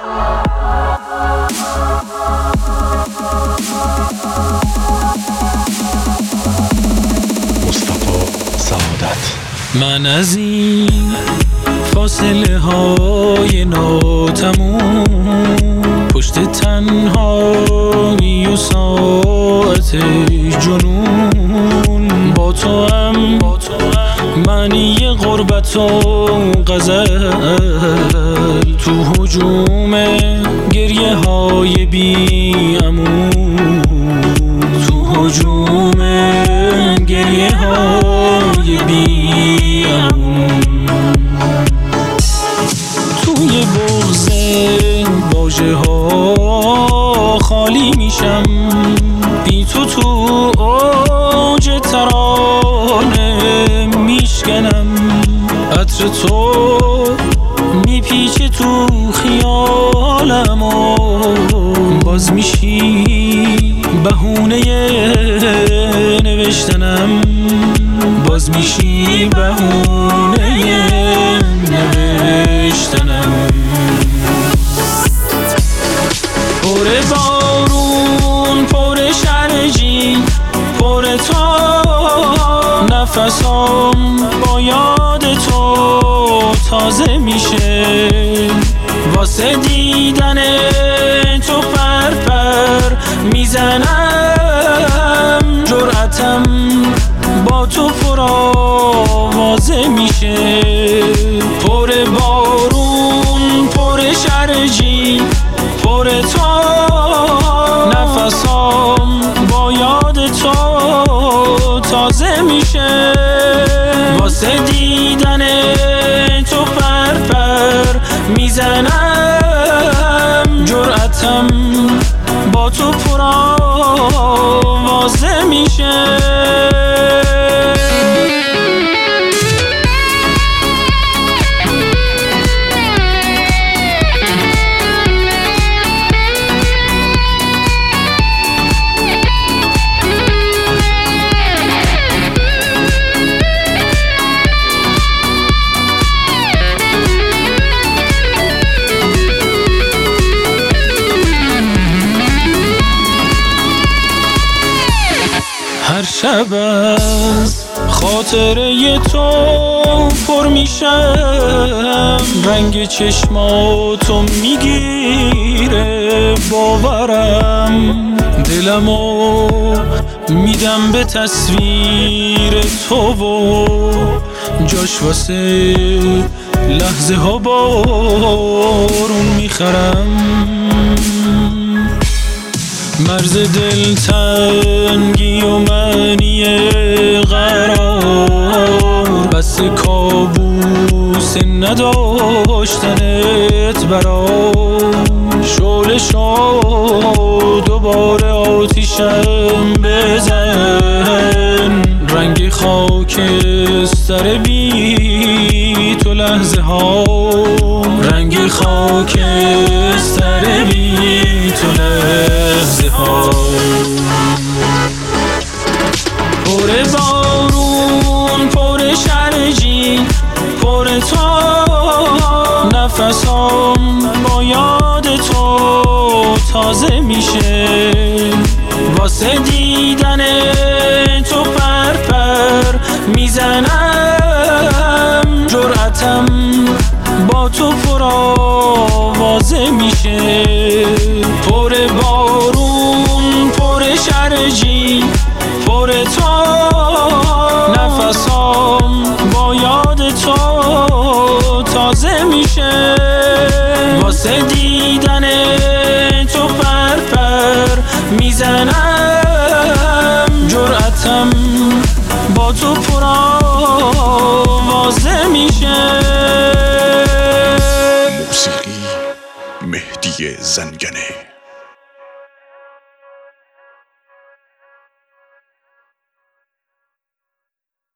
من از این فاصله های ناتموم، پشت تنهایی و ساعت جنون، با تو هم معنی غربت و غزل، تو هجوم گریه های بی امون، تو هجوم گریه های بی امون، توی بغض واژه ها خالی میشم، بی تو اوج ترانه میشکنم، عطر تو میپیچه تو خیالم و باز میشی بهونه نوشتنم، باز میشی بهونه نوشتنم. پر بارون، پر شرجی، پر تا نفسام با یاد تو تازه میشه، واسه دیدن تو پر میزنم، جرأتم با تو پرآوازه میشه. پر بارون، پر شرجی، پر تا نفسام با یاد تو تازه میشه، واسه دیدن تو پر میزنم، جرأتم با تو پرآوازه میشه. هر شب از خاطره تو پر میشم، رنگ چشماتو میگیره باورم، دلمو میدم به تصویر تو و جاش واسه لحظه ها بارون میخرم، مرز دلتنگی و معنی قرار، بس کابوس نداشتنت برام، شعله شو دوباره آتیشم بزن، رنگ خاکستر بی تو لحظه ها، رنگ خاکستر بی تو لحظه ها. پر بارون، پر شرجی، پر تا نفسام با یاد تو تازه میشه، واسه دیدن تو پر میزنم، جرأتم با تو پرآوازه میشه. پر بارون، پر شرجی، پر تا نفسام با یاد تو تازه میشه، واسه دیدن تو پر میزنم، جرأتم با تو پرآوازه میشه. موسیقی مهدی زنگنه.